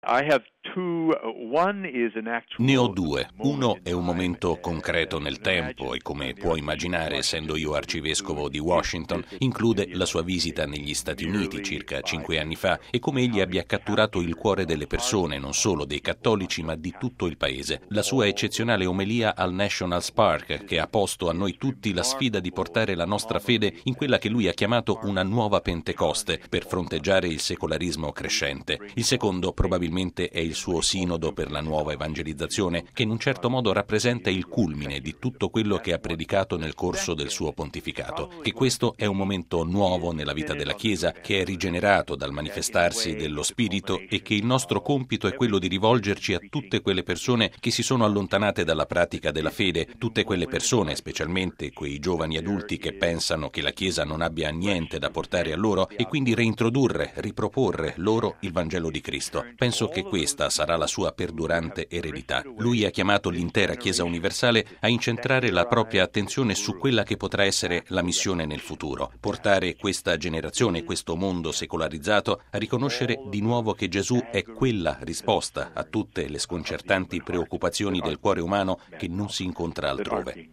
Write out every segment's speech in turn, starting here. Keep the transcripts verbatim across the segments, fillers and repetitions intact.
I have two. One is an actual. Ne ho due. Uno è un momento concreto nel tempo e, come puoi immaginare, essendo io arcivescovo di Washington, include la sua visita negli Stati Uniti circa cinque anni fa e come egli abbia catturato il cuore delle persone, non solo dei cattolici ma di tutto il paese. La sua eccezionale omelia al Nationals Park, che ha posto a noi tutti la sfida di portare la nostra fede in quella che lui ha chiamato una nuova Pentecoste per fronteggiare il secolarismo crescente. Il secondo probabilmente è il suo sinodo per la nuova evangelizzazione, che in un certo modo rappresenta il culmine di tutto quello che ha predicato nel corso del suo pontificato, che questo è un momento nuovo nella vita della Chiesa, che è rigenerato dal manifestarsi dello Spirito e che il nostro compito è quello di rivolgerci a tutte quelle persone che si sono allontanate dalla pratica della fede, tutte quelle persone, specialmente quei giovani adulti che pensano che la Chiesa non abbia niente da portare a loro e quindi reintrodurre, riproporre loro il Vangelo di Cristo. Penso che questa sarà la sua perdurante eredità. Lui ha chiamato l'intera Chiesa universale a incentrare la propria attenzione su quella che potrà essere la missione nel futuro, portare questa generazione, questo mondo secolarizzato, a riconoscere di nuovo che Gesù è quella risposta a tutte le sconcertanti preoccupazioni del cuore umano che non si incontra altrove.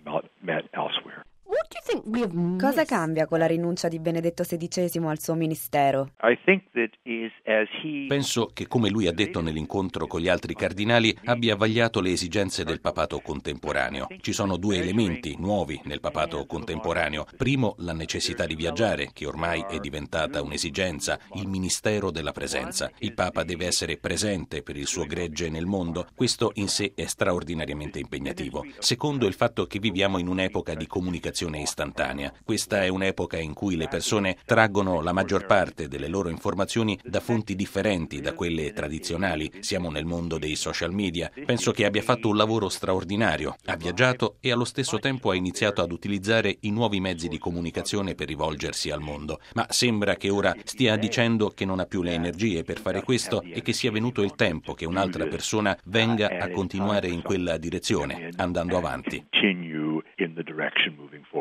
Cosa cambia con la rinuncia di Benedetto sedicesimo al suo ministero? Penso che, come lui ha detto nell'incontro con gli altri cardinali, abbia vagliato le esigenze del papato contemporaneo. Ci sono due elementi nuovi nel papato contemporaneo. Primo, la necessità di viaggiare, che ormai è diventata un'esigenza, il ministero della presenza. Il Papa deve essere presente per il suo gregge nel mondo. Questo in sé è straordinariamente impegnativo. Secondo, il fatto che viviamo in un'epoca di comunicazione istantanea. Questa è un'epoca in cui le persone traggono la maggior parte delle loro informazioni da fonti differenti da quelle tradizionali. Siamo nel mondo dei social media. Penso che abbia fatto un lavoro straordinario. Ha viaggiato e allo stesso tempo ha iniziato ad utilizzare i nuovi mezzi di comunicazione per rivolgersi al mondo. Ma sembra che ora stia dicendo che non ha più le energie per fare questo e che sia venuto il tempo che un'altra persona venga a continuare in quella direzione, andando avanti.